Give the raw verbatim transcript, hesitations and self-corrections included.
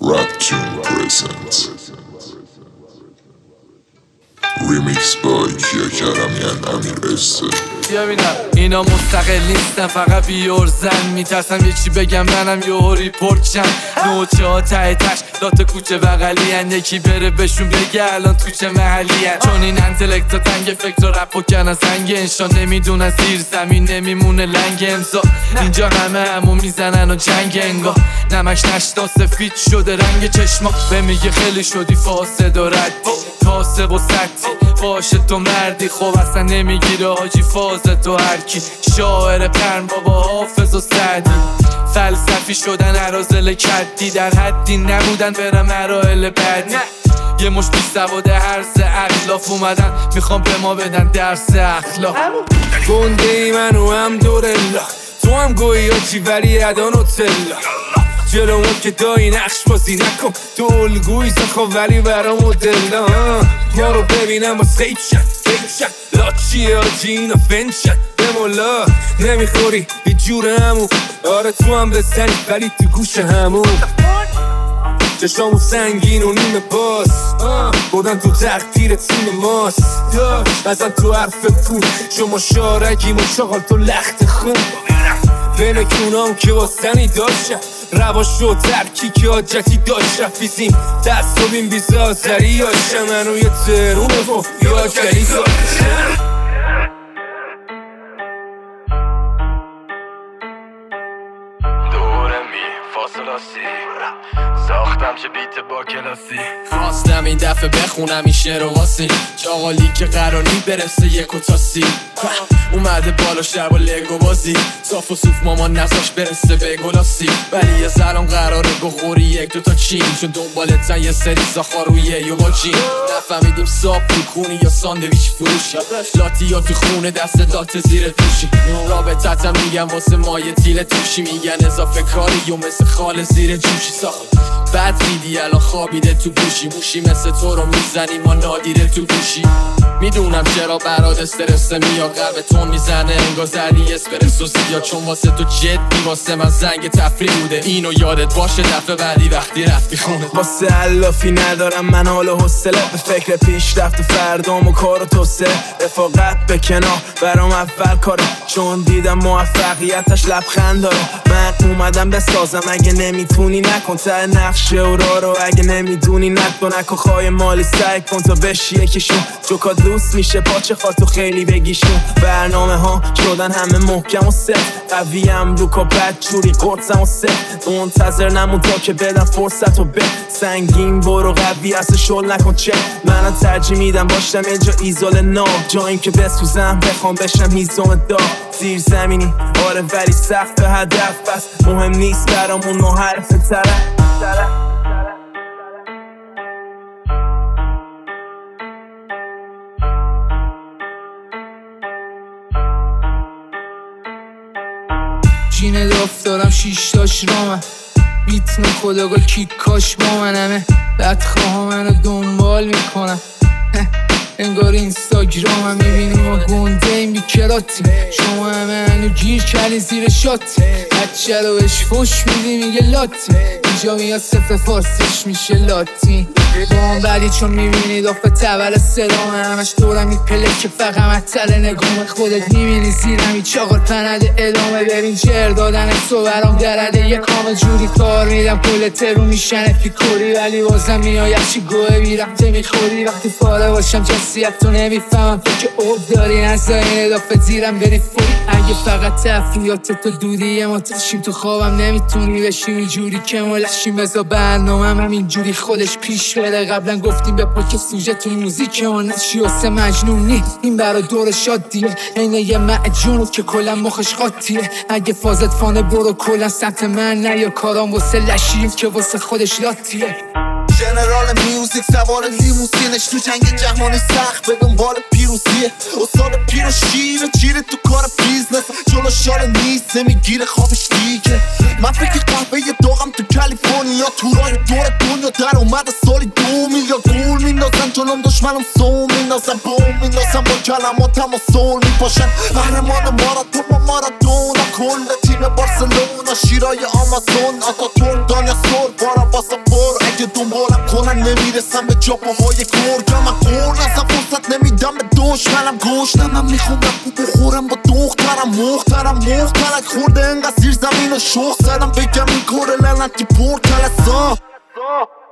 Raptune presents Remix by کیا کرمیان امیر استه. بیا بینم اینا مستقل نیستن، فقط بیورزن. میترسم یه چی بگم منم یه ریپورت شم. نوچه ها ته تش لات کوچه بغلی هن، یکی بره بهشون بگه الان تو چه محلی هن. چون این انتلکتا تنگ فکر و رپ و کنن سنگ انشا نمیدونن زیر زمین نمیمونه لنگ امضا. اینجا همه همو میزنن و جنگ انگا نمش نشتا سفید شده رنگ چشما. به میگه خیلی شدی فاسد و ردی کاسب و سطی باشه تو مردی. خب اصلا نمیگیره حاجی فاز تو هرکی شاعر پرن بابا حافظ و سعدی. فلسفی شدن عرازل کدی در حدی نبودن برم مراحل بعدی. یه مش بی سواده هرز اخلاف اومدن میخوام به ما بدن درس اخلاق. گنده ای منو هم دورلا تو هم گویی ها چی ولی ادا نوتلا. جلو اون که دایی نقش بازی نکن تو الگوی سخوا ولی برا مدلا. ما رو ببینم با سیب شد سیب شد لاچی آجی اینا فن شد به مولا. نمیخوری یه جور همون آره تو هم بزنی ولی تو گوش همون. چشامو سنگین و نیمه باز بودن تو تقدیر تیم ماست. بزن تو حرف پول شما شارگیم و شغال تو لخت خون. بین کونام که واسنی داشتم رواش و ترکی که آجتی داشت رفیزیم دست و بین بیزازری هاشم. منو یه ترونه و یا جری داشتم. دورمی فاصلاسی ساختم چه بیت با کلاسی. خواستم این دفعه بخونم این شعر و واسی چاقالی که قرار نی برسه یک و تاسی. اومده بالاش با لگو بازی صاف و صوف مامان نزاش برسه به گلاسی. ولی یه زلان قراره بخوری یک دو تا چین چون دنبالتن یه سری زاخارویه یا با جین. نفهمیدیم صاف کونی یا ساندویچ فروشی لاتی یا تو خونه دست دات زیر دوشی. رابطتم میگم واسه مایه تیل توشی میگن اضافه کاری یا مثل خال زیر جوشی ساخت. بعد ریدی الان خوابیده تو گوشی موشی مثل تو رو میزنی ما نادیده تو گوشی. میدونم چرا برات استرس میاد قلب تون میزنه انگار زدی اسپرسو زیاد چون واسه تو جدی واسه من زنگ تفریح بوده. اینو یادت باشه دفعه بعدی وقتی رفتی خونه. واسه علافی ندارم من حال و حوصله به فکر پیشرفت فردام و کار و توسعه. رفاقت به کنار برام اول کاره چون دیدم موفقیتش لبخند داره. من اومدم بسازم اگه نمیتونی نکن ته نقشه و راه رو اگه نمیدونی نکن نکن خواهی مالی سعی کن تا بشی یکیشون جوکات لوس میشه پاچه خاطو خیلی بگیشون. برنامه ها شدن همه محکم و سفت قویم رو که بد جوری قرصم و سفت. منتظر نمون تا که بدم فرصت و به سنگین برو قوی اصلا شل نکن چه. من ترجیح میدم باشم اینجا ایزول نام جایی که بسوزم بخوام بشم هیزم دار زیر زمینی آره ولی سخت به هدف بس مهم نیست برامون محرف طرف. جینه دافتارم شیشتاش رامم میتونه خداگاه کیکاش با منمه. بدخواه منو دنبال میکنم انگار اینستاگرامم میبینی ما گنده این بیکراتی. شما همه هنو گیر کردین زیر شاتی بچه رو بهش فش میدی میگه لاتی. اینجا میاد صفر فارسیش میشه لاتی. با هم بعدی چون میبینی دافه تبل صدامه همش دورم میپله که فقط مطل نگامه. خودت میبینی زیرم این چاقل پنده ادامه ببین جر دادن تو برام درده یه کام جوری کار میدم کل ترو میشنه پیکوری. ولی بازم میاید چی گوه بیرم ته میخوری وقتی فاره باشم جنسیت تو نمیفهمم فکر اوب داری نزا این ادافه زیرم بری فوری. اگه فقط تفریات تو دودیه ما تشیم تو خوابم نمیتونی بشیم اینجوری که ملشیم. بزا برنامه هم اینجوری خودش پیش بره. قبلا گفتیم به پاک سوژه تو موزیک اون چی واسه مجنونی این برا دور شادیه اینه یه معجون که کلا مخش قاطیه. اگه فازت فانه برو کلا سمت من نه یا کارام واسه لشیم که واسه خودش لاتیه. جنرال میوزیک سوار لیموسینش تو جنگ جهانی سخت به دنبال پیروزیه. استاد پیر و شیر چیره تو کار بیزنس جلو شال نیست نمیگیره خوابش دیگه. من فکر قهوه دوغم تو کالیفرنیا تو راه دور دنیا در اومده سالی دو میلیارد گول میندازن جلوم دشمنم سو میندازن بوم میندازن با کلماتم و سول میپاشن قهرمان ماراتون با ماراتون کل تیم بارسلونا شیرای آمازون آتا تور دانیا سور بارم باسا پر اگه دنبالم کنن نمیرسم به جاپاهای گرگم من قول ازم فرصت نمیدم به دشمنم گوشتم من میخوام رفو بخورم با دخترم مخترم مخترک خورده انقدر زیر زمین و شخ زدم بگم این کار لعنتی پر تلسا